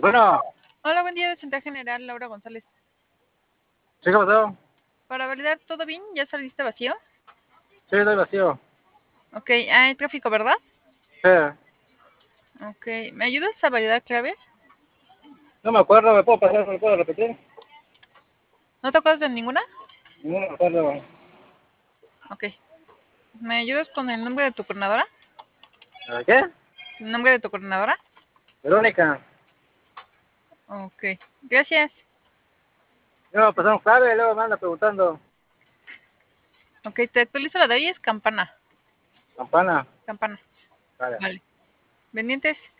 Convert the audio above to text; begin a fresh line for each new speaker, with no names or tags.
Bueno,
Hola, buen día, de Central General, Laura González.
¿sí qué pasó?
Para validar, ¿todo bien? ¿Ya saliste vacío?
Sí, estoy vacío.
Ok, hay tráfico, ¿verdad?
Sí.
Ok, ¿me ayudas a validar clave?
No me acuerdo, ¿me puedo pasar? ¿Me puedo repetir?
¿No te acuerdas de ninguna?
No me acuerdo.
Ok, ¿me ayudas con el nombre de tu coordinadora?
¿Qué?
¿El nombre de tu coordinadora?
Verónica.
Ok, gracias.
No me pasaron clave y luego me anda preguntando.
Ok, te actualizo la de hoy, es campana.
Campana.
Campana,
Vale.
vale. Pendientes.